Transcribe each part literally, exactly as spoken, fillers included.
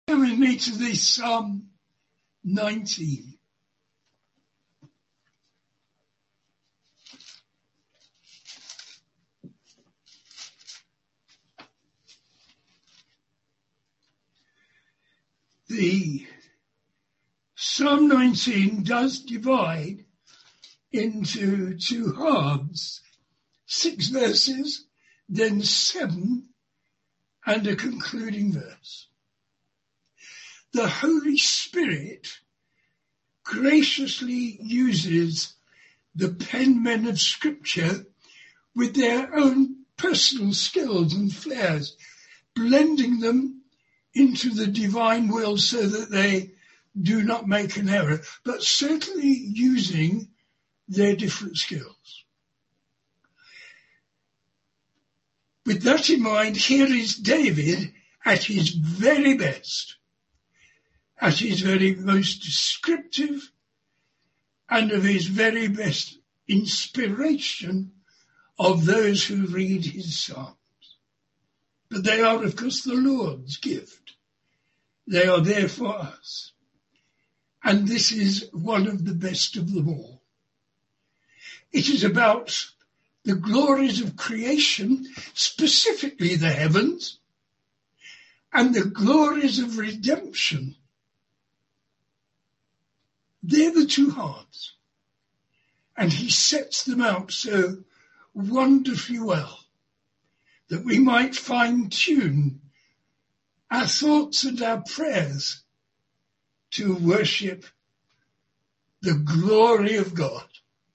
Come with me to the Psalm nineteen. The Psalm nineteen does divide into two halves, six verses, then seven, and a concluding verse. The Holy Spirit graciously uses the penmen of Scripture with their own personal skills and flairs, blending them into the divine will so that they do not make an error, but certainly using their different skills. With that in mind, here is David at his very best, at his very most descriptive, and of his very best inspiration of those who read his Psalms. But they are, of course, the Lord's gift. They are there for us. And this is one of the best of them all. It is about the glories of creation, specifically the heavens, and the glories of redemption. They're the two halves. And he sets them out so wonderfully well that we might fine-tune our thoughts and our prayers to worship the glory of God.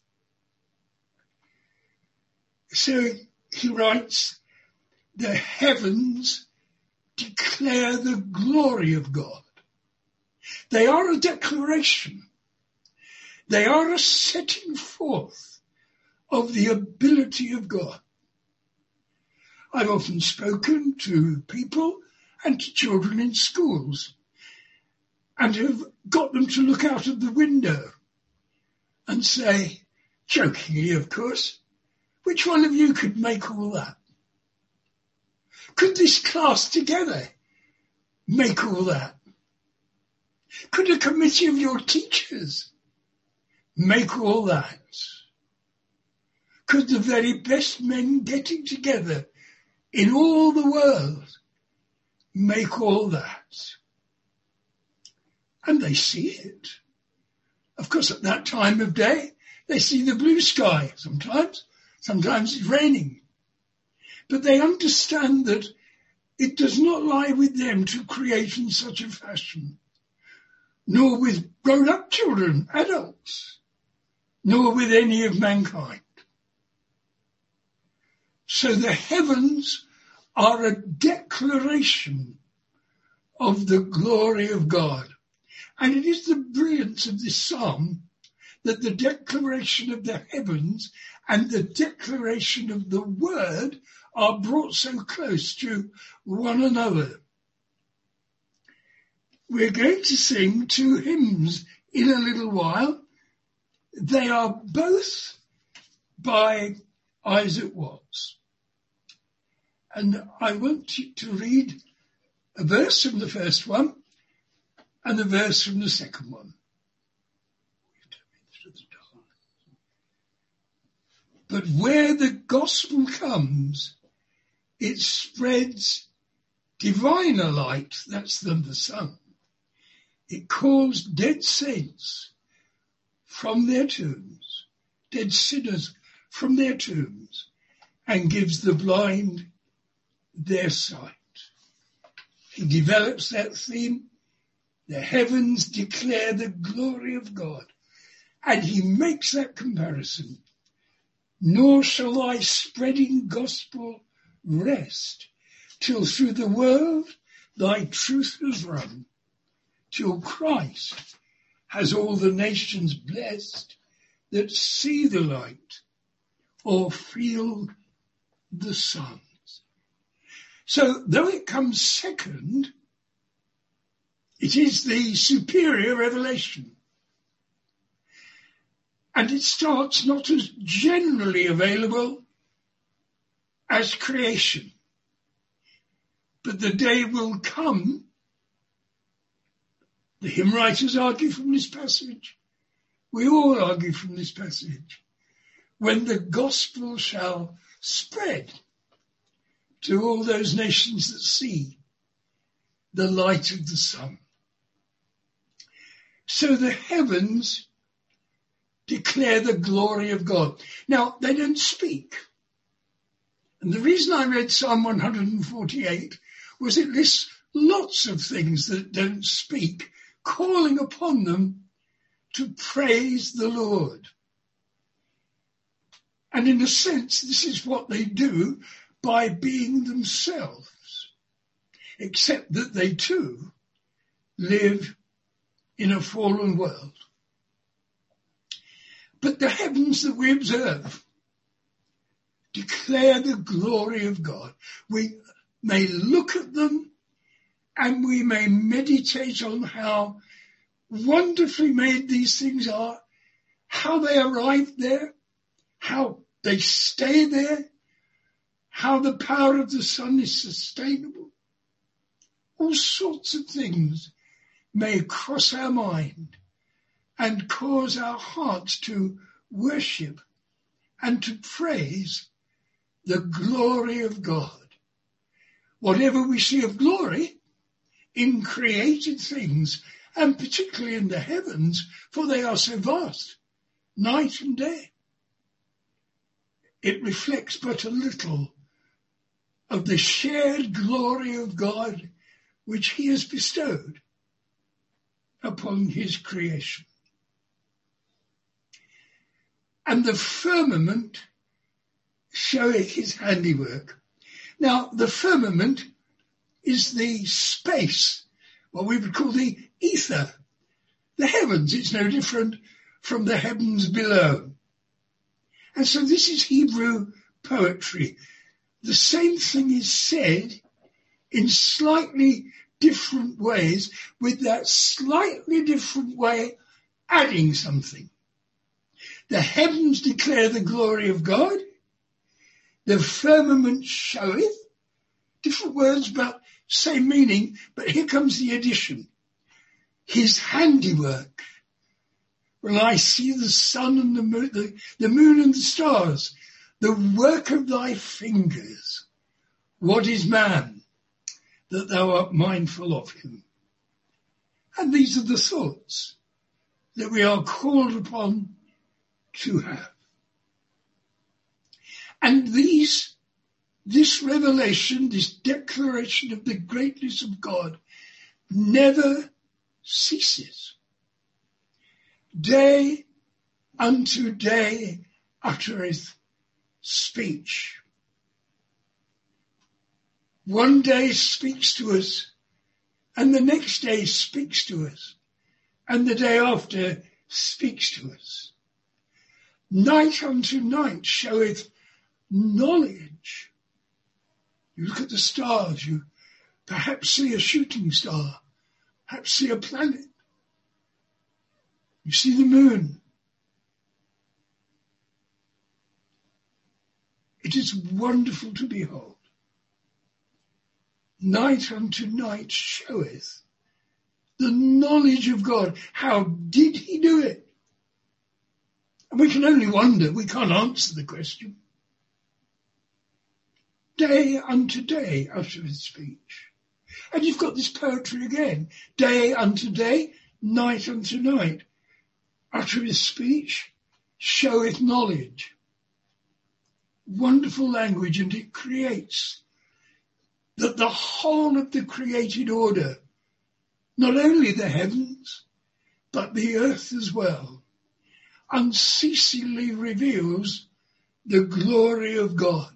So he writes, the heavens declare the glory of God. They are a declaration. They are a setting forth of the ability of God. I've often spoken to people and to children in schools and have got them to look out of the window and say, jokingly of course, which one of you could make all that? Could this class together make all that? Could a committee of your teachers make all that? Could the very best men getting together in all the world make all that? And they see it. Of course, at that time of day, they see the blue sky sometimes. Sometimes it's raining. But they understand that it does not lie with them to create in such a fashion, nor with grown-up children, adults, nor with any of mankind. So the heavens are a declaration of the glory of God. And it is the brilliance of this psalm that the declaration of the heavens and the declaration of the word are brought so close to one another. We're going to sing two hymns in a little while. They are both by Isaac Watts. And I want you to read a verse from the first one and a verse from the second one. But where the gospel comes, it spreads diviner light, that's the, the sun. It calls dead saints from their tombs, dead sinners from their tombs, and gives the blind their sight. He develops that theme. The heavens declare the glory of God. And he makes that comparison. Nor shall thy spreading gospel rest, till through the world thy truth has run, till Christ has all the nations blessed that see the light or feel the sun. So though it comes second, it is the superior revelation. And it starts not as generally available as creation, but the day will come The hymn writers argue from this passage. We all argue from this passage. When the gospel shall spread to all those nations that see the light of the sun. So the heavens declare the glory of God. Now, they don't speak. And the reason I read Psalm one forty-eight was it lists lots of things that don't speak, calling upon them to praise the Lord. And in a sense, this is what they do by being themselves, except that they too live in a fallen world. But the heavens that we observe declare the glory of God. We may look at them and we may meditate on how wonderfully made these things are, how they arrived there, how they stay there, how the power of the sun is sustainable. All sorts of things may cross our mind and cause our hearts to worship and to praise the glory of God. Whatever we see of glory in created things, and particularly in the heavens, for they are so vast, night and day, it reflects but a little of the shared glory of God which he has bestowed upon his creation. And the firmament showeth his handiwork. Now, the firmament is the space, what we would call the ether, the heavens. It's no different from the heavens below. And so this is Hebrew poetry. The same thing is said in slightly different ways, with that slightly different way adding something. The heavens declare the glory of God. The firmament showeth. Different words but same meaning, but here comes the addition. His handiwork. When I see the sun and the moon, the, the moon and the stars, the work of thy fingers. What is man that thou art mindful of him? And these are the thoughts that we are called upon to have. And these, this revelation, this declaration of the greatness of God never ceases. Day unto day uttereth speech. One day speaks to us, and the next day speaks to us, and the day after speaks to us. Night unto night showeth knowledge. You look at the stars, you perhaps see a shooting star, perhaps see a planet. You see the moon. It is wonderful to behold. Night unto night showeth the knowledge of God. How did he do it? And we can only wonder. We can't answer the question. Day unto day uttereth speech. And you've got this poetry again. Day unto day, night unto night uttereth speech, showeth knowledge. Wonderful language, and it creates that the whole of the created order, not only the heavens, but the earth as well, unceasingly reveals the glory of God.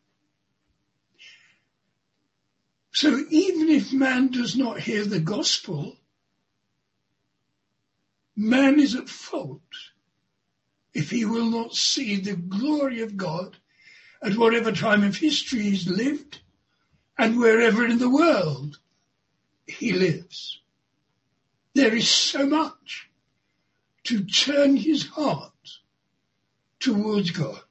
So even if man does not hear the gospel, man is at fault if he will not see the glory of God at whatever time of history he's lived and wherever in the world he lives. There is so much to turn his heart towards God.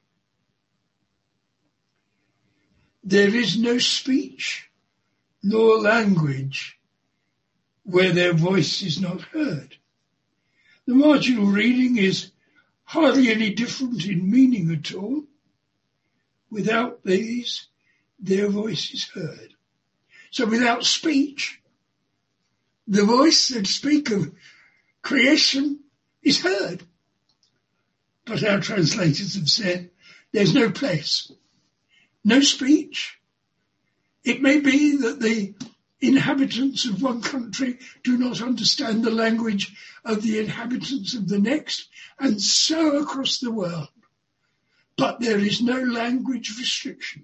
There is no speech nor language where their voice is not heard. The marginal reading is hardly any different in meaning at all. Without these, their voice is heard. So without speech, the voice that speak of creation is heard. But our translators have said there's no place, no speech. It may be that the inhabitants of one country do not understand the language of the inhabitants of the next, and so across the world. But there is no language restriction.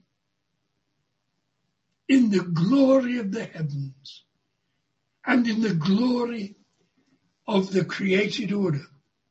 In the glory of the heavens and in the glory of the created order.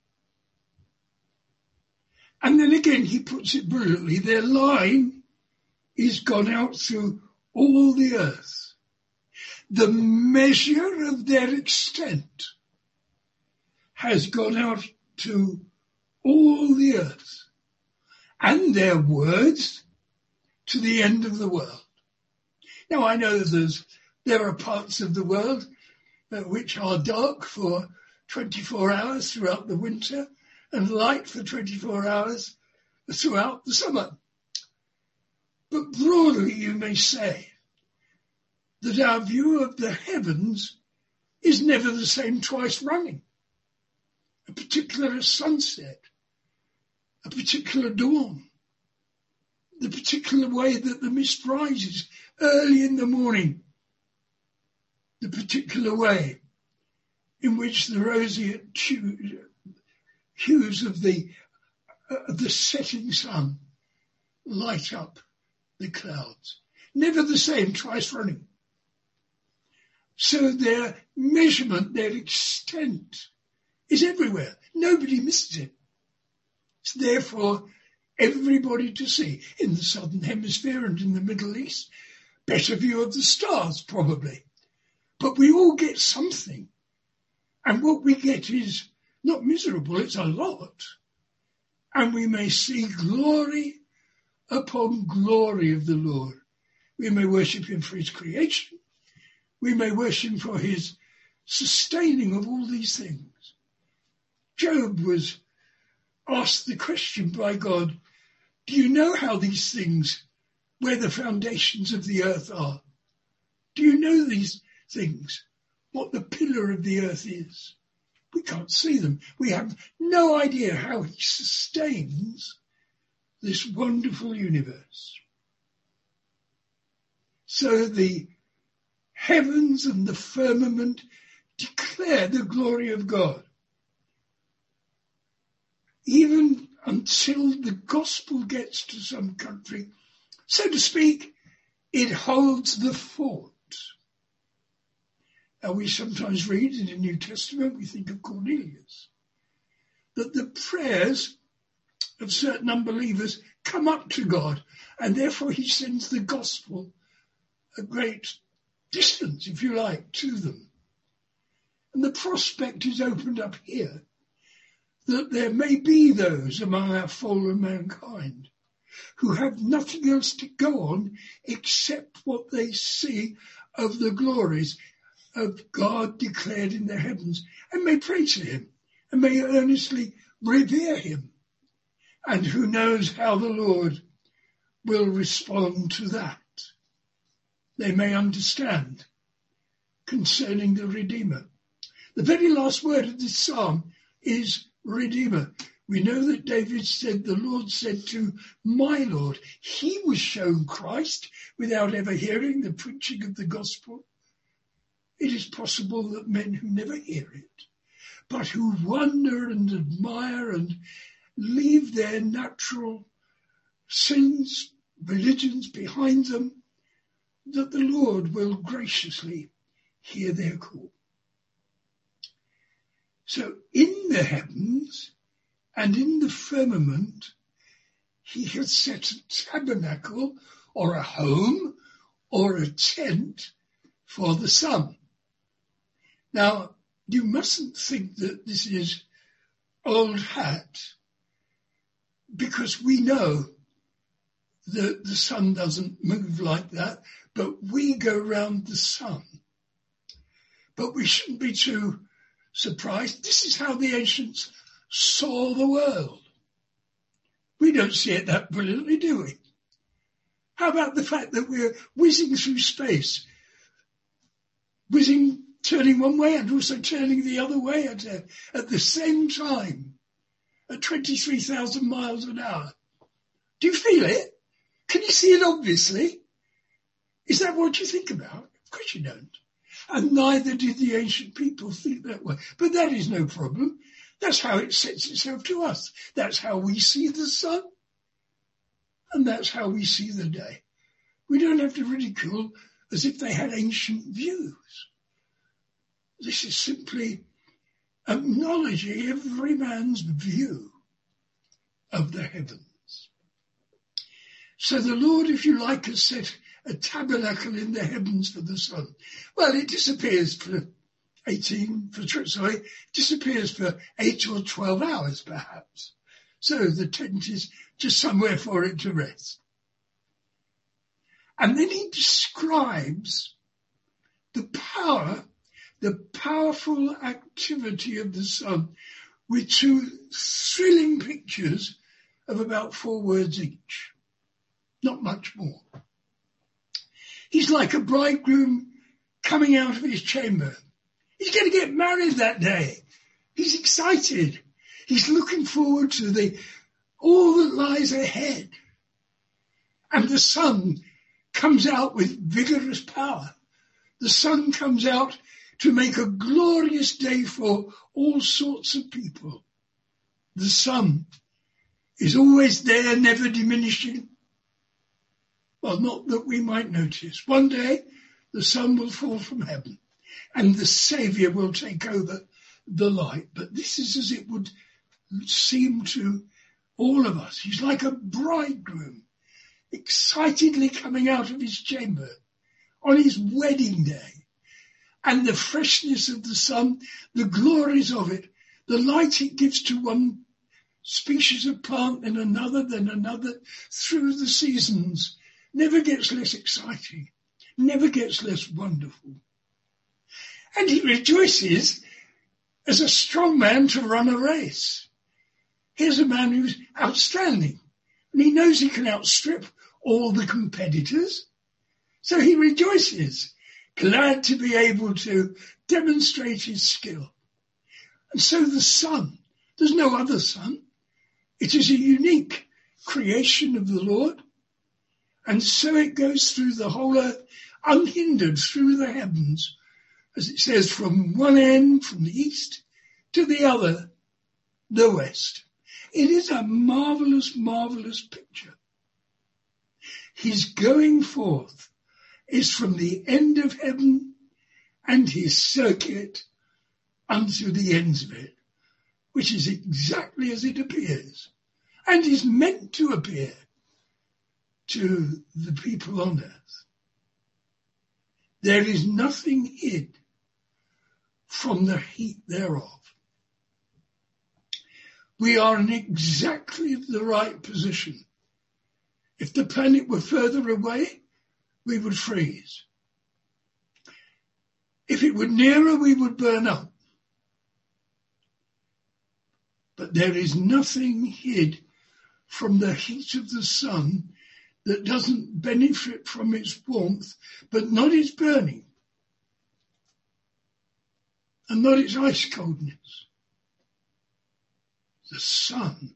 And then again he puts it brilliantly, their line is gone out through all the earth. The measure of their extent has gone out to all the earth, and their words to the end of the world. Now I know there's, there are parts of the world uh, which are dark for twenty-four hours throughout the winter and light for twenty-four hours throughout the summer. But broadly you may say that our view of the heavens is never the same twice running. A particular sunset, a particular dawn, the particular way that the mist rises early in the morning, the particular way in which the roseate hues of the, uh, the setting sun light up the clouds. Never the same twice running. So their measurement, their extent is everywhere. Nobody misses it. It's there for everybody to see. In the southern hemisphere and in the Middle East, better view of the stars probably. But we all get something. And what we get is not miserable, it's a lot. And we may see glory upon glory of the Lord. We may worship him for his creation. We may worship him for his sustaining of all these things. Job was asked the question by God, do you know how these things, where the foundations of the earth are? Do you know these things? What the pillar of the earth is? We can't see them. We have no idea how he sustains this wonderful universe. So the heavens and the firmament declare the glory of God. Even until the gospel gets to some country, so to speak, it holds the fort. Now we sometimes read in the New Testament, we think of Cornelius, that the prayers of certain unbelievers come up to God, and therefore he sends the gospel a great distance, if you like, to them. And the prospect is opened up here that there may be those among our fallen mankind who have nothing else to go on except what they see of the glories of God declared in the heavens, and may pray to him and may earnestly revere him. And who knows how the Lord will respond to that. They may understand concerning the Redeemer. The very last word of this psalm is Redeemer. We know that David said, the Lord said to my Lord, he was shown Christ without ever hearing the preaching of the gospel. It is possible that men who never hear it, but who wonder and admire and leave their natural sins, religions behind them, that the Lord will graciously hear their call. So in the heavens and in the firmament, he has set a tabernacle or a home or a tent for the sun. Now, you mustn't think that this is old hat, because we know that the sun doesn't move like that, but we go round the sun. But we shouldn't be too surprised. This is how the ancients saw the world. We don't see it that brilliantly, do we? How about the fact that we're whizzing through space, whizzing, turning one way and also turning the other way at, a, at the same time, at twenty-three thousand miles an hour? Do you feel it? Can you see it obviously? Is that what you think about? Of course you don't. And neither did the ancient people think that way. But that is no problem. That's how it sets itself to us. That's how we see the sun. And that's how we see the day. We don't have to ridicule as if they had ancient views. This is simply acknowledging every man's view of the heavens. So the Lord, if you like, has set a tabernacle in the heavens for the sun. Well, it disappears for eighteen, for, sorry, disappears for eight or twelve hours perhaps. So the tent is just somewhere for it to rest. And then he describes the power, the powerful activity of the sun with two thrilling pictures of about four words each. Not much more. He's like a bridegroom coming out of his chamber. He's going to get married that day. He's excited. He's looking forward to the all that lies ahead. And the sun comes out with vigorous power. The sun comes out to make a glorious day for all sorts of people. The sun is always there, never diminishing. Well, not that we might notice. One day, the sun will fall from heaven and the Saviour will take over the light. But this is as it would seem to all of us. He's like a bridegroom, excitedly coming out of his chamber on his wedding day. And the freshness of the sun, the glories of it, the light it gives to one species of plant and another, then another, through the seasons, never gets less exciting, never gets less wonderful. And he rejoices as a strong man to run a race. Here's a man who's outstanding, and he knows he can outstrip all the competitors. So he rejoices, glad to be able to demonstrate his skill. And so the sun, there's no other sun. It is a unique creation of the Lord. And so it goes through the whole earth, unhindered through the heavens, as it says, from one end, from the east, to the other, the west. It is a marvellous, marvellous picture. His going forth is from the end of heaven and his circuit unto the ends of it, which is exactly as it appears, and is meant to appear to the people on earth. There is nothing hid from the heat thereof. We are in exactly the right position. If the planet were further away, we would freeze. If it were nearer, we would burn up. But there is nothing hid from the heat of the sun that doesn't benefit from its warmth, but not its burning, and not its ice coldness. The sun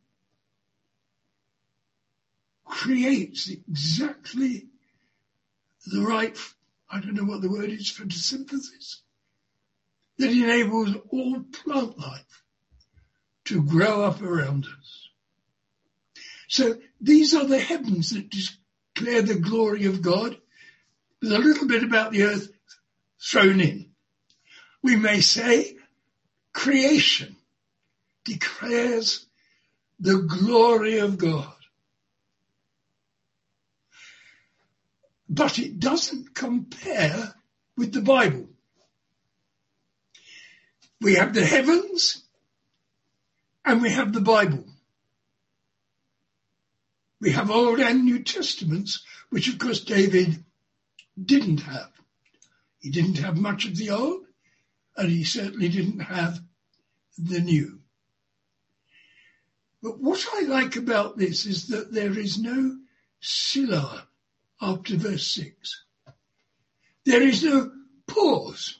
creates exactly the right, I don't know what the word is, photosynthesis, that enables all plant life to grow up around us. So these are the heavens that declare the glory of God, with a little bit about the earth thrown in. We may say creation declares the glory of God. But it doesn't compare with the Bible. We have the heavens and we have the Bible. We have Old and New Testaments, which of course David didn't have. He didn't have much of the Old and he certainly didn't have the new. But what I like about this is that there is no Selah after verse six. There is no pause.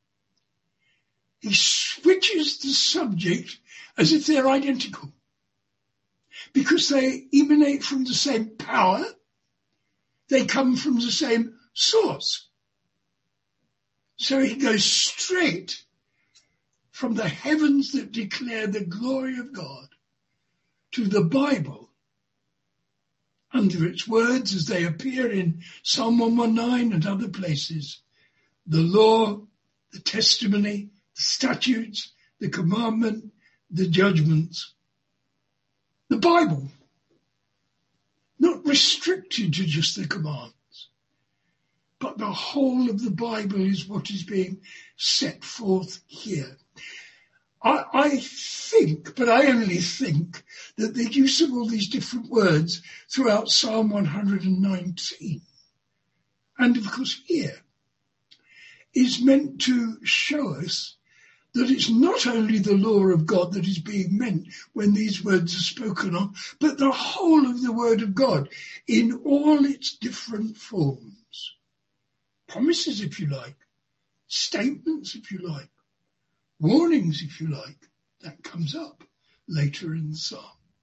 He switches the subject as if they're identical, because they emanate from the same power, they come from the same source. So he goes straight from the heavens that declare the glory of God to the Bible under its words as they appear in Psalm one nineteen and other places: the law, the testimony, the statutes, the commandment, the judgments. The Bible, not restricted to just the commands, but the whole of the Bible is what is being set forth here. I, I think, but I only think, that the use of all these different words throughout Psalm one nineteen, and of course here, is meant to show us that it's not only the law of God that is being meant when these words are spoken of, but the whole of the word of God in all its different forms. Promises, if you like, statements, if you like, warnings, if you like. That comes up later in the psalm.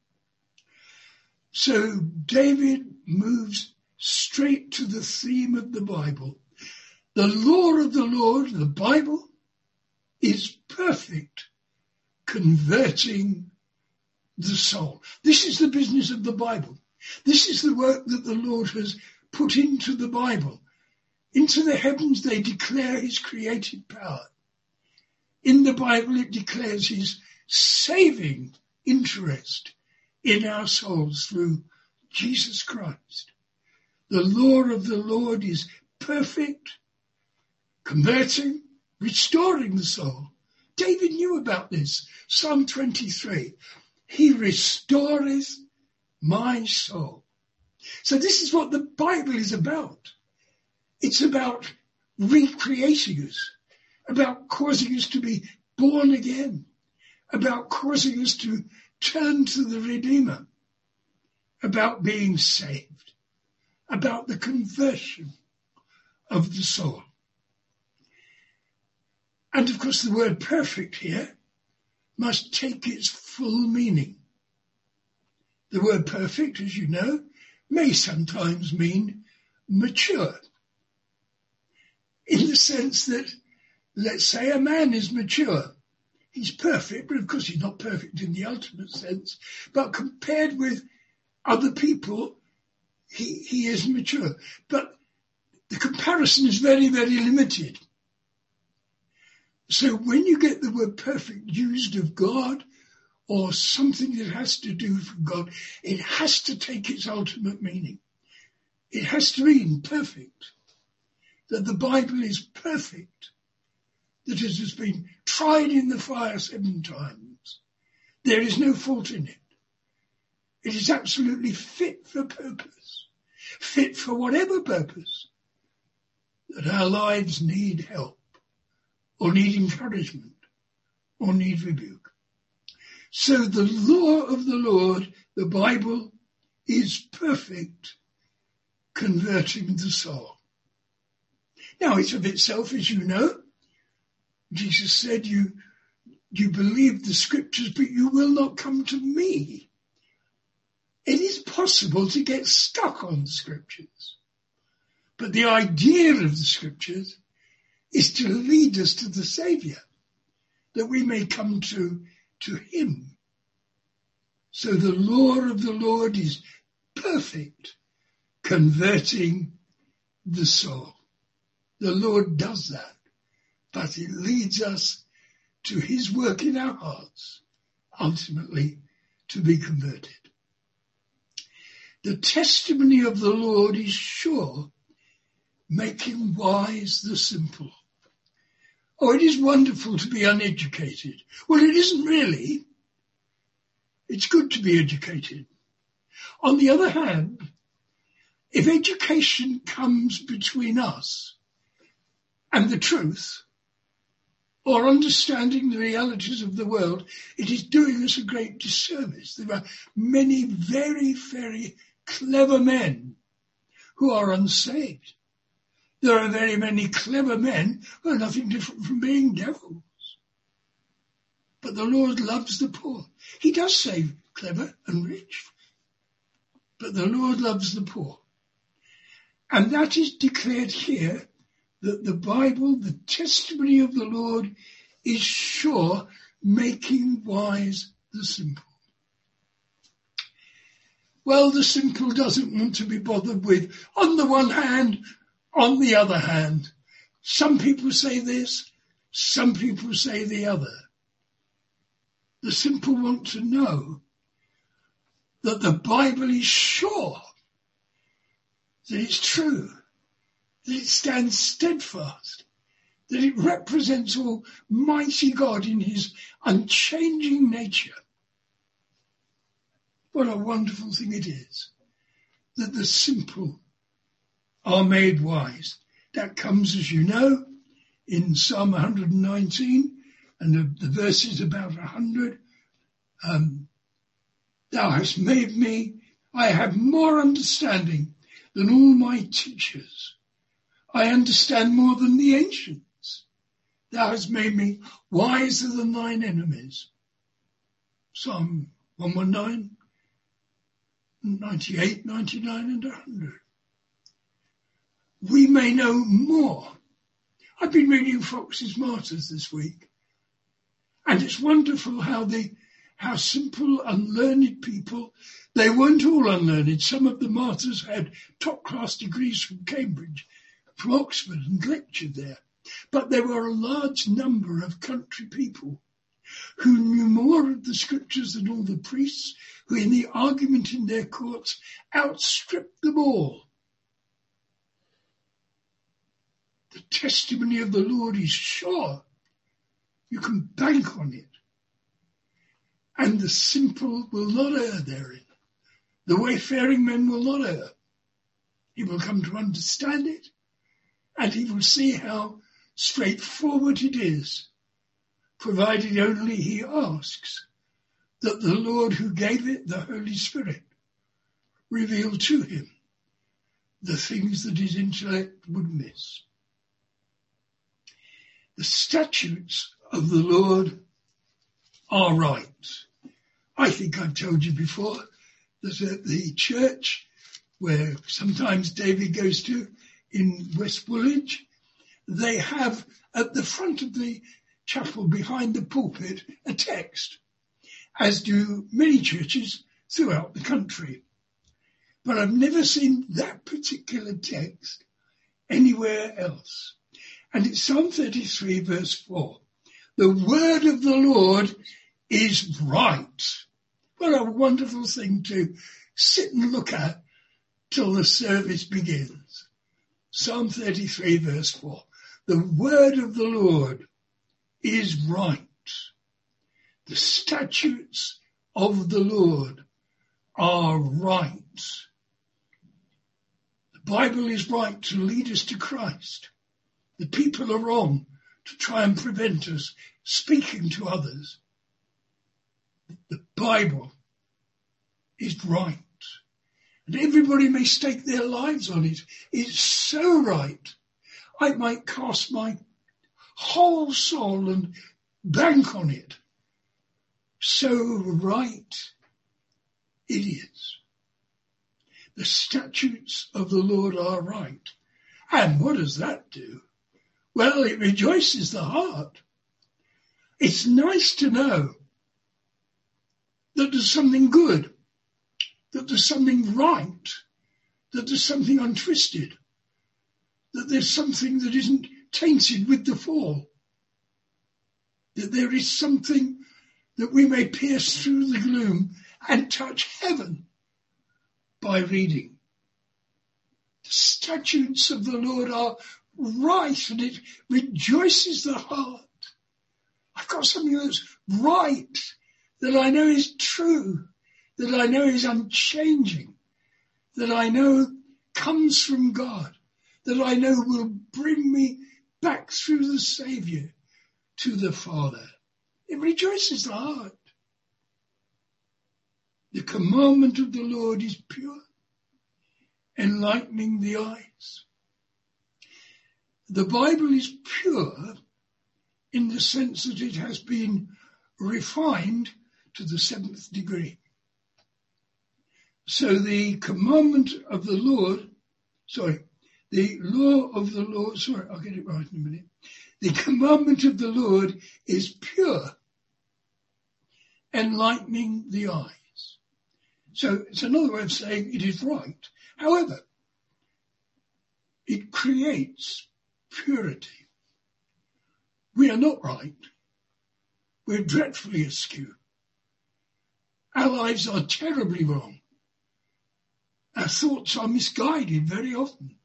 So David moves straight to the theme of the Bible. The law of the Lord, the Bible, is perfect, converting the soul. This is the business of the Bible. This is the work that the Lord has put into the Bible. Into the heavens they declare his creative power. In the Bible it declares his saving interest in our souls through Jesus Christ. The law of the Lord is perfect, converting, restoring the soul. David knew about this. Psalm twenty-three. He restoreth my soul. So this is what the Bible is about. It's about recreating us, about causing us to be born again, about causing us to turn to the Redeemer, about being saved, about the conversion of the soul. And of course the word perfect here must take its full meaning. The word perfect, as you know, may sometimes mean mature. In the sense that, let's say a man is mature. He's perfect, but of course he's not perfect in the ultimate sense. But compared with other people, he, he is mature. But the comparison is very, very limited. So when you get the word perfect used of God or something that has to do with God, it has to take its ultimate meaning. It has to mean perfect, that the Bible is perfect, that it has been tried in the fire seven times. There is no fault in it. It is absolutely fit for purpose, fit for whatever purpose that our lives need help, or need encouragement, or need rebuke. So the law of the Lord, the Bible, is perfect, converting the soul. Now it's of itself, as you know. Jesus said, you, you believe the scriptures, but you will not come to me. It is possible to get stuck on the scriptures. But the idea of the scriptures is to lead us to the Saviour, that we may come to, to him. So the law of the Lord is perfect, converting the soul. The Lord does that, but it leads us to his work in our hearts, ultimately to be converted. The testimony of the Lord is sure, making wise the simple. Oh, it is wonderful to be uneducated. Well, it isn't really. It's good to be educated. On the other hand, if education comes between us and the truth, or understanding the realities of the world, it is doing us a great disservice. There are many very, very clever men who are unsaved. There are very many clever men who are nothing different from being devils. But the Lord loves the poor. He does save clever and rich, but the Lord loves the poor. And that is declared here, that the Bible, the testimony of the Lord, is sure, making wise the simple. Well, the simple doesn't want to be bothered with, on the one hand, on the other hand. Some people say this, some people say the other. The simple want to know that the Bible is sure, that it's true, that it stands steadfast, that it represents Almighty God in his unchanging nature. What a wonderful thing it is that the simple are made wise. That comes, as you know, in Psalm one hundred nineteen, and the, the verse is about one hundred. Um, Thou hast made me, I have more understanding than all my teachers. I understand more than the ancients. Thou hast made me wiser than thine enemies. Psalm one nineteen, ninety-eight, ninety-nine and one hundred. We may know more. I've been reading Fox's Martyrs this week, and it's wonderful how the how simple, unlearned people, they weren't all unlearned. Some of the martyrs had top-class degrees from Cambridge, from Oxford, and lectured there. But there were a large number of country people who knew more of the scriptures than all the priests, who in the argument in their courts outstripped them all. The testimony of the Lord is sure. You can bank on it. And the simple will not err therein. The wayfaring man will not err. He will come to understand it, and he will see how straightforward it is, provided only he asks that the Lord who gave it, the Holy Spirit, reveal to him the things that his intellect would miss. The statutes of the Lord are right. I think I've told you before that at the church where sometimes David goes to in West Woolwich, they have at the front of the chapel behind the pulpit a text, as do many churches throughout the country. But I've never seen that particular text anywhere else. And it's Psalm thirty-three verse four. The word of the Lord is right. What a wonderful thing to sit and look at till the service begins. Psalm thirty-three verse four. The word of the Lord is right. The statutes of the Lord are right. The Bible is right to lead us to Christ. The people are wrong to try and prevent us speaking to others. The Bible is right. And everybody may stake their lives on it. It's so right. I might cast my whole soul and bank on it. So right it is. The statutes of the Lord are right. And what does that do? Well, it rejoices the heart. It's nice to know that there's something good, that there's something right, that there's something untwisted, that there's something that isn't tainted with the fall, that there is something that we may pierce through the gloom and touch heaven by reading. The statutes of the Lord are right, and it rejoices the heart. I've got something that's right, that I know is true, that I know is unchanging, that I know comes from God, that I know will bring me back through the Saviour to the Father. It rejoices the heart. The commandment of the Lord is pure, enlightening the eyes. The Bible is pure in the sense that it has been refined to the seventh degree. So the commandment of the Lord, sorry, the law of the Lord, sorry, I'll get it right in a minute. The commandment of the Lord is pure, enlightening the eyes. So it's another way of saying it is right. However, it creates purity. We are not right. We're dreadfully askew. Our lives are terribly wrong. Our thoughts are misguided very often.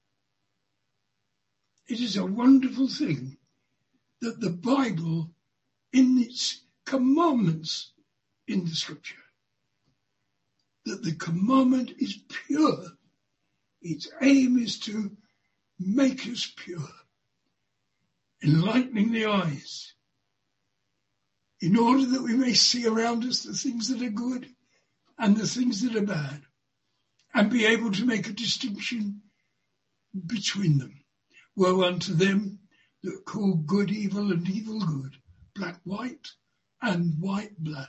It is a wonderful thing that the Bible, in its commandments in the Scripture, that the commandment is pure. Its aim is to make us pure, enlightening the eyes, in order that we may see around us the things that are good and the things that are bad, and be able to make a distinction between them. Woe unto them that call good evil and evil good, black white and white black.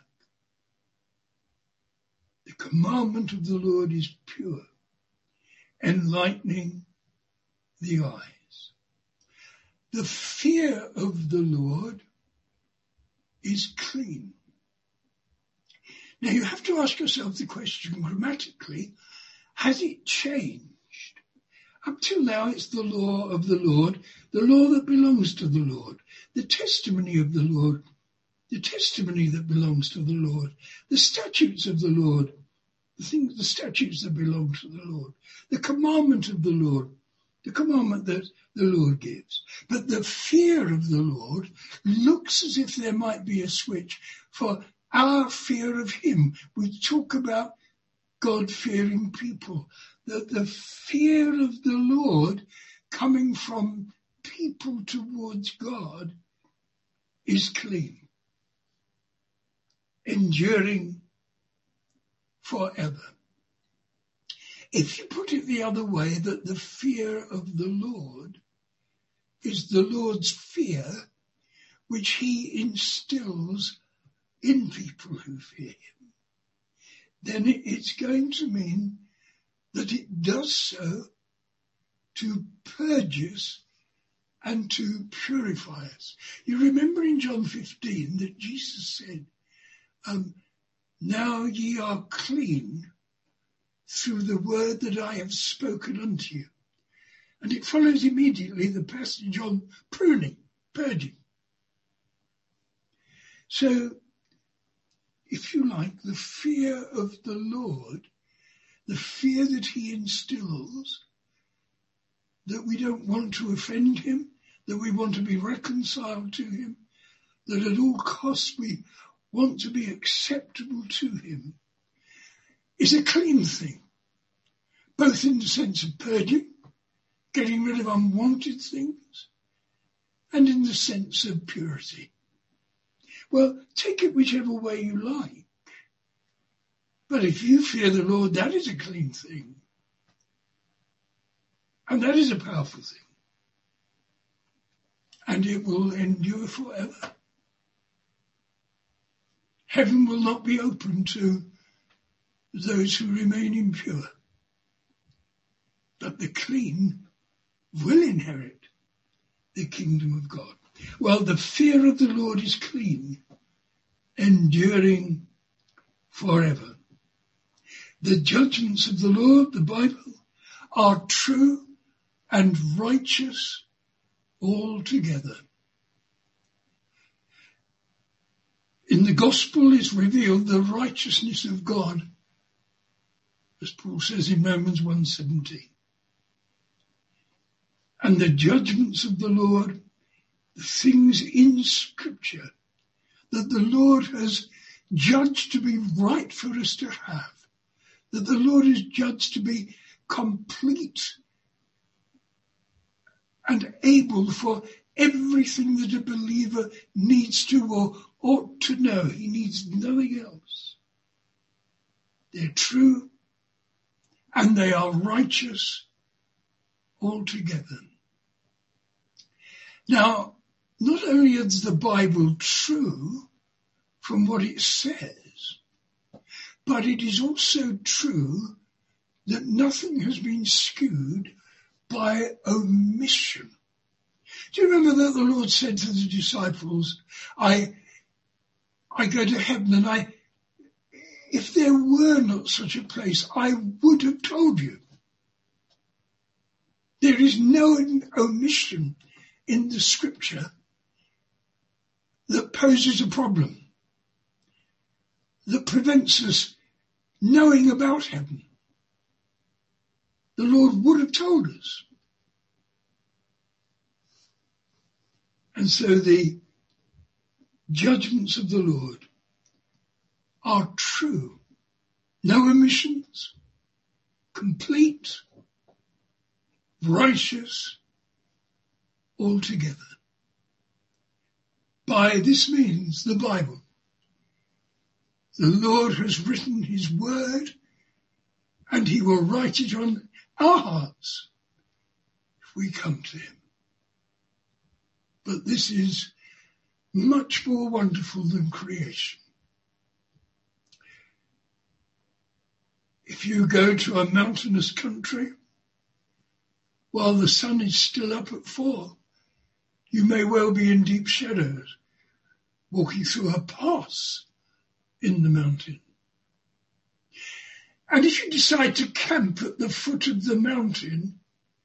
The commandment of the Lord is pure, enlightening the eyes. The fear of the Lord is clean. Now you have to ask yourself the question grammatically, has it changed? Up till now it's the law of the Lord, the law that belongs to the Lord, the testimony of the Lord, the testimony that belongs to the Lord, the statutes of the Lord, the things, the statutes that belong to the Lord, the commandment of the Lord, the commandment that the Lord gives. But the fear of the Lord looks as if there might be a switch for our fear of him. We talk about God-fearing people, that the fear of the Lord coming from people towards God is clean, enduring forever. If you put it the other way, that the fear of the Lord is the Lord's fear, which he instills in people who fear him, then it's going to mean that it does so to purge us and to purify us. You remember in John fifteen that Jesus said, um, now ye are clean through the word that I have spoken unto you. And it follows immediately the passage on pruning, purging. So, if you like, the fear of the Lord, the fear that he instills, that we don't want to offend him, that we want to be reconciled to him, that at all costs we want to be acceptable to him, is a clean thing, both in the sense of purging, getting rid of unwanted things, and in the sense of purity. Well, take it whichever way you like. But if you fear the Lord, that is a clean thing. And that is a powerful thing. And it will endure forever. Heaven will not be open to those who remain impure. But the clean will inherit the kingdom of God. Well, the fear of the Lord is clean, enduring forever. The judgments of the Lord, the Bible, are true and righteous altogether. In the gospel is revealed the righteousness of God, as Paul says in Romans one seventeen. And the judgments of the Lord, the things in Scripture that the Lord has judged to be right for us to have, that the Lord has judged to be complete and able for everything that a believer needs to or ought to know. He needs nothing else. They're true and they are righteous altogether. Now, not only is the Bible true from what it says, but it is also true that nothing has been skewed by omission. Do you remember that the Lord said to the disciples, I, I go to heaven and I, if there were not such a place, I would have told you. There is no omission in the scripture that poses a problem, that prevents us knowing about heaven. The Lord would have told us. And so the judgments of the Lord are true. No omissions, complete, righteous, altogether. By this means, the Bible. The Lord has written his word and he will write it on our hearts if we come to him. But this is much more wonderful than creation. If you go to a mountainous country while the sun is still up at four, you may well be in deep shadows, walking through a pass in the mountain. And if you decide to camp at the foot of the mountain,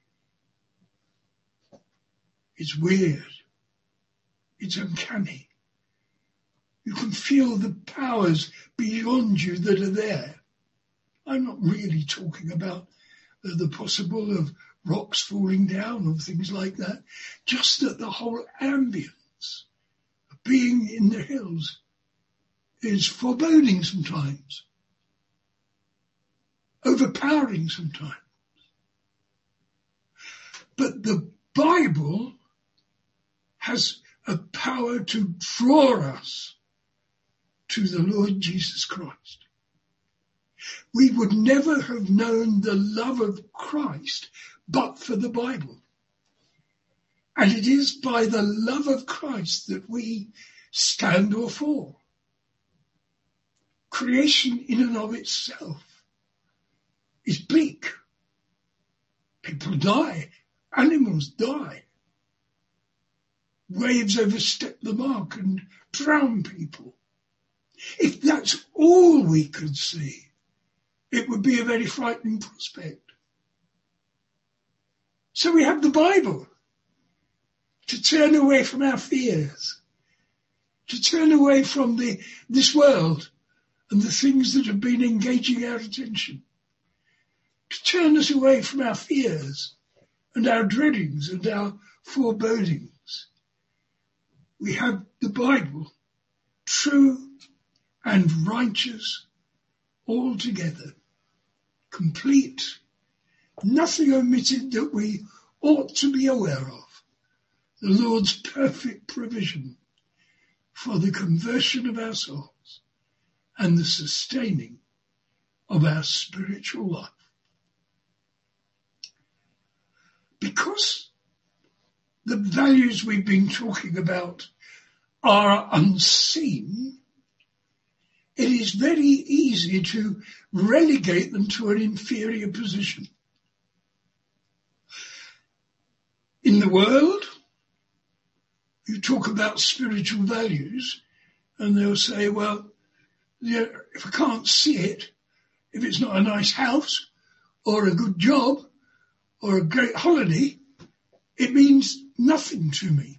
it's weird. It's uncanny. You can feel the powers beyond you that are there. I'm not really talking about uh, the possible of rocks falling down or things like that. Just that the whole ambience of being in the hills is foreboding sometimes, overpowering sometimes. But the Bible has a power to draw us to the Lord Jesus Christ. We would never have known the love of Christ but for the Bible. And it is by the love of Christ that we stand or fall. Creation in and of itself is bleak. People die. Animals die. Waves overstep the mark and drown people. If that's all we could see, it would be a very frightening prospect. So we have the Bible to turn away from our fears, to turn away from the this world and the things that have been engaging our attention, to turn us away from our fears and our dreadings and our forebodings. We have the Bible, true and righteous altogether, complete, nothing omitted that we ought to be aware of. The Lord's perfect provision for the conversion of our souls and the sustaining of our spiritual life. Because the values we've been talking about are unseen, it is very easy to relegate them to an inferior position. In the world, you talk about spiritual values, and they'll say, well, yeah, if I can't see it, if it's not a nice house or a good job or a great holiday, it means nothing to me.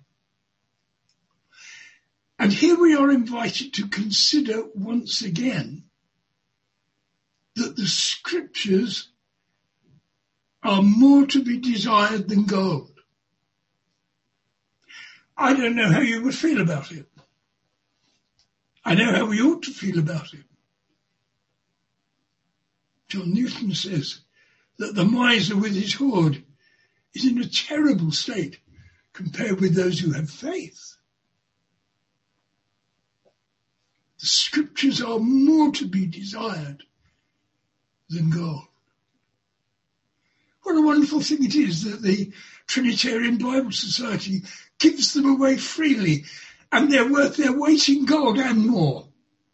And here we are invited to consider once again that the scriptures are more to be desired than gold. I don't know how you would feel about it. I know how we ought to feel about it. John Newton says that the miser with his hoard is in a terrible state compared with those who have faith. The scriptures are more to be desired than gold. What a wonderful thing it is that the Trinitarian Bible Society gives them away freely, and they're worth their weight in gold and more.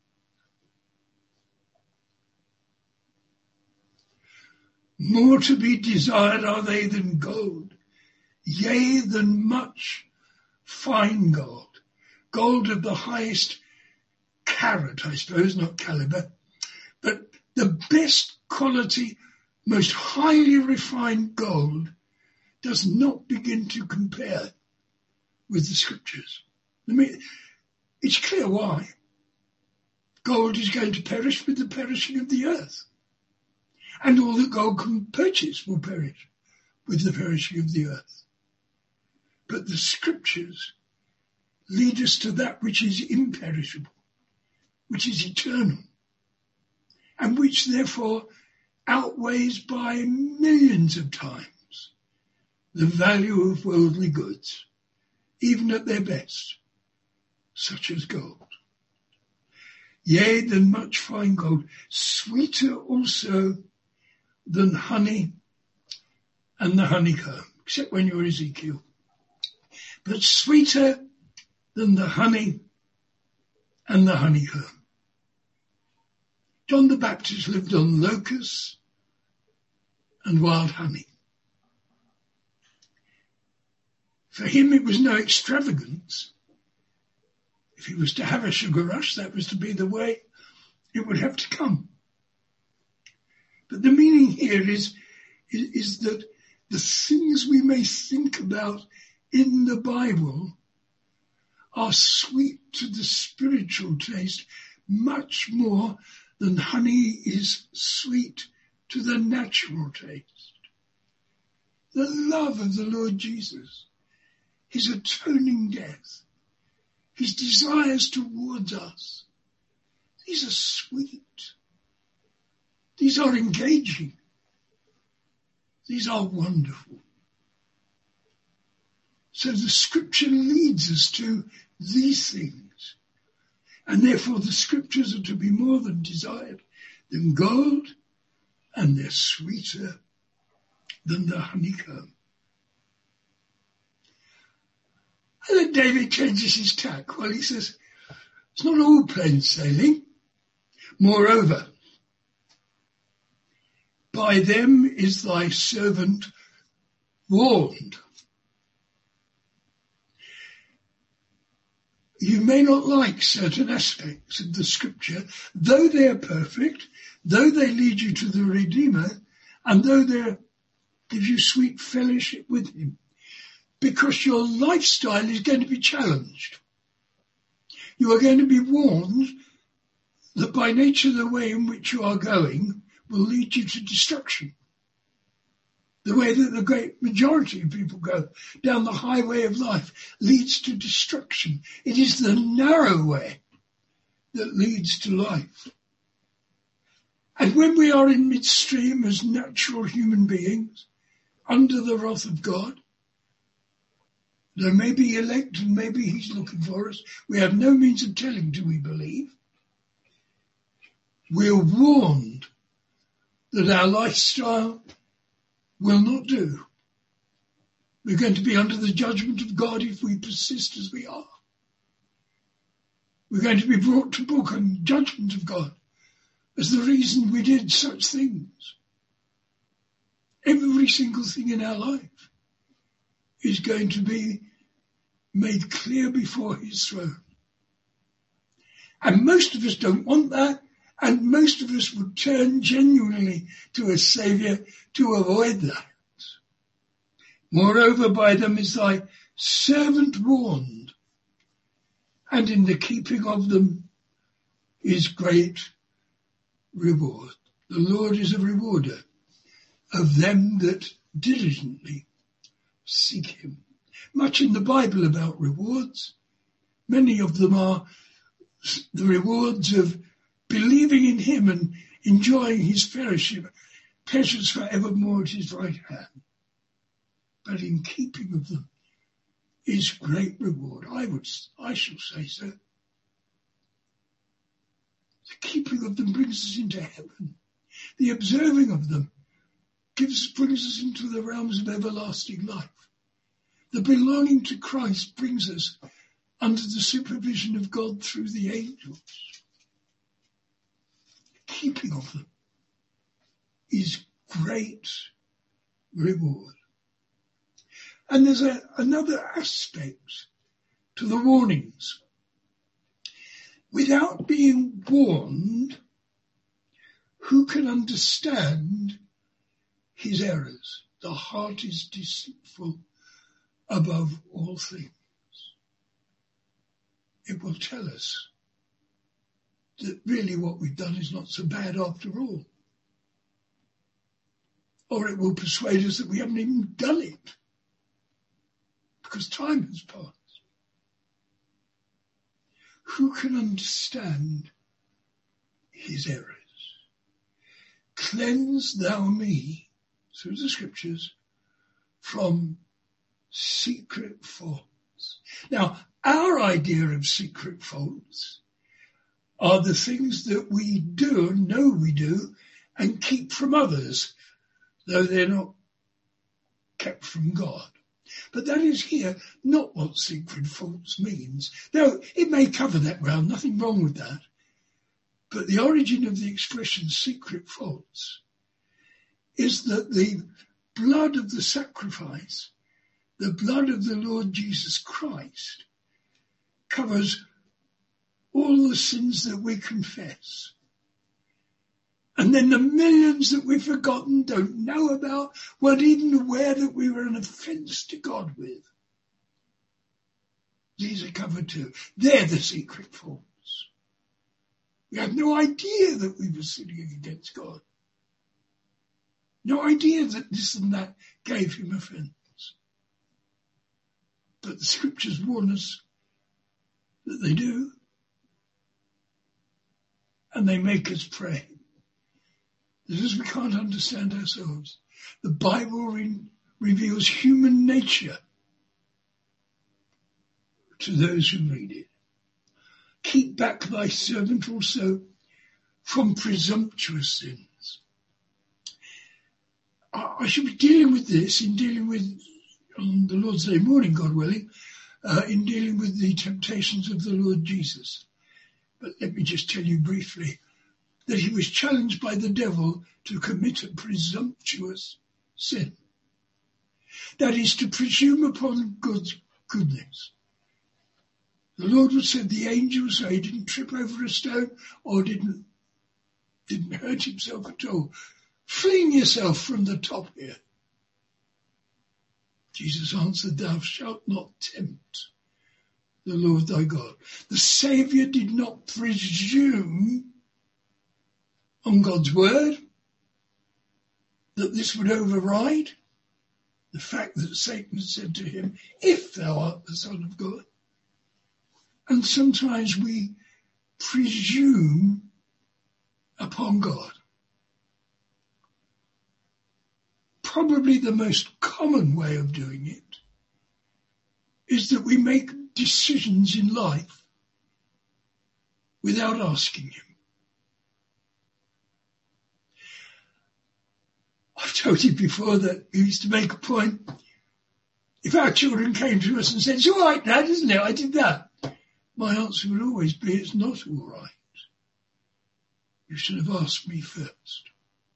More to be desired are they than gold, yea, than much fine gold, gold of the highest carat, I suppose, not caliber, but the best quality, most highly refined gold does not begin to compare with the scriptures. I mean, it's clear why. Gold is going to perish with the perishing of the earth. And all that gold can purchase will perish with the perishing of the earth. But the scriptures lead us to that which is imperishable, which is eternal, and which therefore outweighs by millions of times the value of worldly goods, even at their best, such as gold. Yea, than much fine gold, sweeter also than honey and the honeycomb, except when you're Ezekiel, but sweeter than the honey and the honeycomb. John the Baptist lived on locusts and wild honey. For him it was no extravagance. If he was to have a sugar rush, that was to be the way it would have to come. But the meaning here is, is, is that the things we may think about in the Bible are sweet to the spiritual taste much more than honey is sweet to the natural taste. The love of the Lord Jesus, his atoning death, his desires towards us, these are sweet. These are engaging. These are wonderful. So the scripture leads us to these things. And therefore the scriptures are to be more than desired than gold, and they're sweeter than the honeycomb. And then David changes his tack. Well, he says, it's not all plain sailing. Moreover, by them is thy servant warned. You may not like certain aspects of the scripture, though they are perfect, though they lead you to the Redeemer, and though they give you sweet fellowship with him, because your lifestyle is going to be challenged. You are going to be warned that by nature the way in which you are going will lead you to destruction. The way that the great majority of people go down the highway of life leads to destruction. It is the narrow way that leads to life. And when we are in midstream as natural human beings, under the wrath of God, there may be elect and maybe he's looking for us. We have no means of telling, do we believe? We're warned that our lifestyle will not do. We're going to be under the judgment of God if we persist as we are. We're going to be brought to book on judgment of God as the reason we did such things. Every single thing in our life is going to be made clear before his throne. And most of us don't want that, and most of us would turn genuinely to a Saviour to avoid that. Moreover, by them is thy servant warned, and in the keeping of them is great reward. The Lord is a rewarder of them that diligently seek him. Much in the Bible about rewards. Many of them are the rewards of believing in him and enjoying his fellowship, pleasures forevermore at his right hand. But in keeping of them is great reward. I would, I shall say so. The keeping of them brings us into heaven. The observing of them gives, brings us into the realms of everlasting life. The belonging to Christ brings us under the supervision of God through the angels. The keeping of them is great reward. And there's a, another aspect to the warnings. Without being warned, who can understand his errors? The heart is deceitful above all things. It will tell us that really what we've done is not so bad after all. Or it will persuade us that we haven't even done it, because time has passed. Who can understand his errors? Cleanse thou me, through the scriptures, from secret faults. Now, our idea of secret faults are the things that we do, know we do, and keep from others, though they're not kept from God. But that is here not what secret faults means. Now, it may cover that ground, nothing wrong with that. But the origin of the expression secret faults is that the blood of the sacrifice, the blood of the Lord Jesus Christ, covers all the sins that we confess. And then the millions that we've forgotten, don't know about, weren't even aware that we were an offence to God with. These are covered too. They're the secret faults. We had no idea that we were sinning against God. No idea that this and that gave him offence. But the scriptures warn us that they do. And they make us pray. That is, we can't understand ourselves. The Bible re- reveals human nature to those who read it. Keep back thy servant also from presumptuous sins. I, I should be dealing with this in dealing with, on the Lord's Day morning, God willing, uh, in dealing with the temptations of the Lord Jesus. But let me just tell you briefly that he was challenged by the devil to commit a presumptuous sin. That is, to presume upon God's goodness. The Lord would say the angel, so he didn't trip over a stone or didn't, didn't hurt himself at all. Fling yourself from the top here. Jesus answered, thou shalt not tempt the Lord thy God. The Saviour did not presume on God's word that this would override the fact that Satan said to him, if thou art the Son of God. And sometimes we presume upon God. Probably the most common way of doing it is that we make decisions in life without asking him. I've told you before that we used to make a point. If our children came to us and said, it's all right, Dad, isn't it? I did that. My answer would always be, it's not all right. You should have asked me first.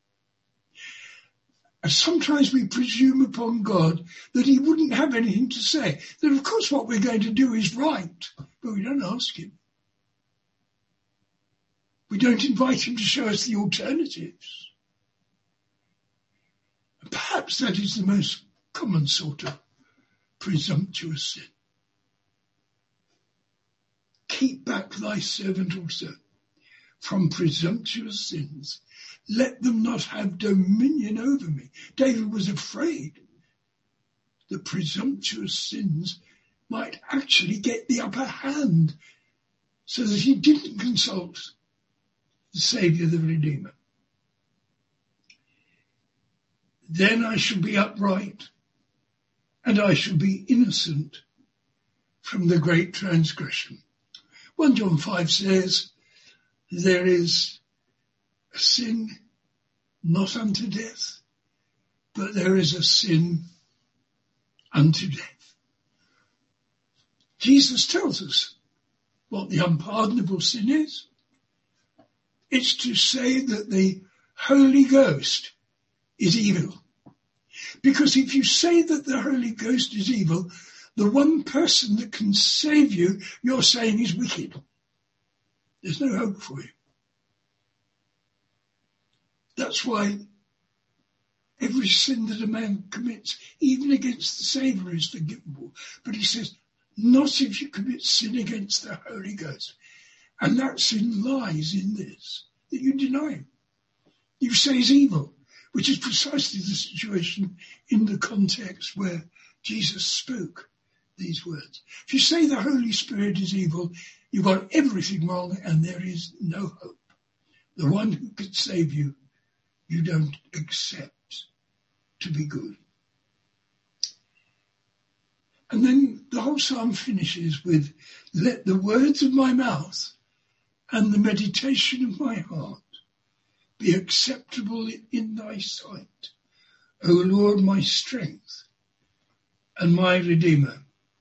And sometimes we presume upon God that he wouldn't have anything to say. That of course what we're going to do is right, but we don't ask him. We don't invite him to show us the alternatives. Perhaps that is the most common sort of presumptuous sin. Keep back thy servant also from presumptuous sins. Let them not have dominion over me. David was afraid that presumptuous sins might actually get the upper hand, so that he didn't consult the Saviour, the Redeemer. Then I shall be upright, and I shall be innocent from the great transgression. First John five says, there is a sin not unto death, but there is a sin unto death. Jesus tells us what the unpardonable sin is. It's to say that the Holy Ghost is evil. Because if you say that the Holy Ghost is evil, the one person that can save you, you're saying is wicked. There's no hope for you. That's why every sin that a man commits, even against the Saviour, is forgivable. But he says, not if you commit sin against the Holy Ghost. And that sin lies in this, that you deny him. You say he's evil, which is precisely the situation in the context where Jesus spoke these words. If you say the Holy Spirit is evil, you've got everything wrong and there is no hope. The one who could save you, you don't accept to be good. And then the whole psalm finishes with, let the words of my mouth and the meditation of my heart be acceptable in thy sight, O Lord, my strength and my Redeemer.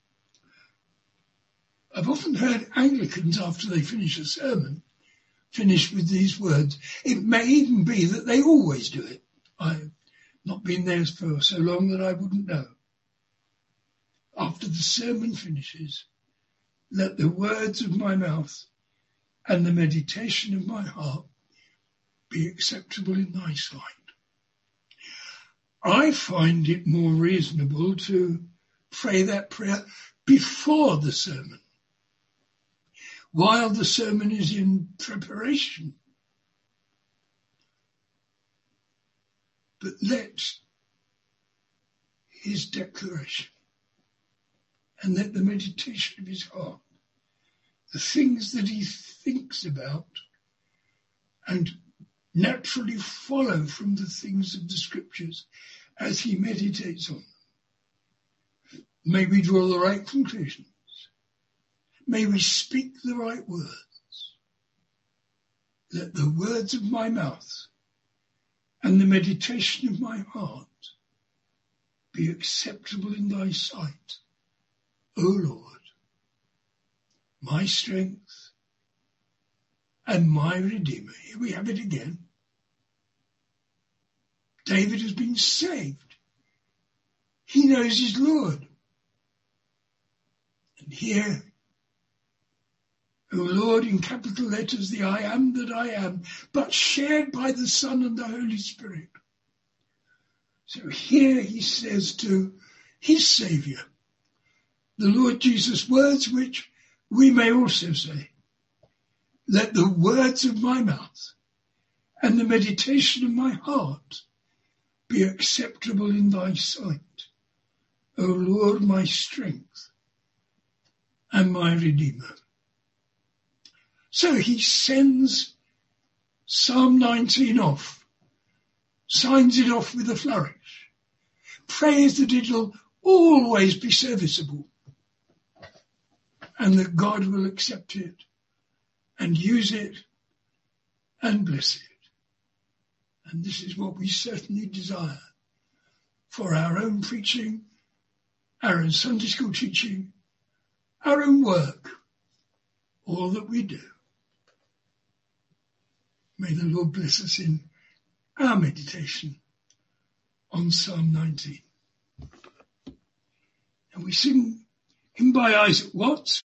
I've often heard Anglicans, after they finish a sermon, finish with these words. It may even be that they always do it. I've not been there for so long that I wouldn't know. After the sermon finishes, let the words of my mouth and the meditation of my heart be acceptable in thy sight. I find it more reasonable to pray that prayer before the sermon, while the sermon is in preparation. But let his declaration and let the meditation of his heart, the things that he thinks about and naturally follow from the things of the scriptures as he meditates on them. May we draw the right conclusions. May we speak the right words. Let the words of my mouth and the meditation of my heart be acceptable in thy sight, O Lord, my strength and my Redeemer. Here we have it again. David has been saved. He knows his Lord. And here, O Lord, in capital letters, the I am that I am, but shared by the Son and the Holy Spirit. So here he says to his Saviour, the Lord Jesus, words which we may also say, let the words of my mouth and the meditation of my heart be acceptable in thy sight, O Lord, my strength and my Redeemer. So he sends Psalm nineteen off, signs it off with a flourish, prays that it'll always be serviceable and that God will accept it and use it and bless it. And this is what we certainly desire for our own preaching, our own Sunday school teaching, our own work, all that we do. May the Lord bless us in our meditation on Psalm nineteen. And we sing hymn by Isaac Watts,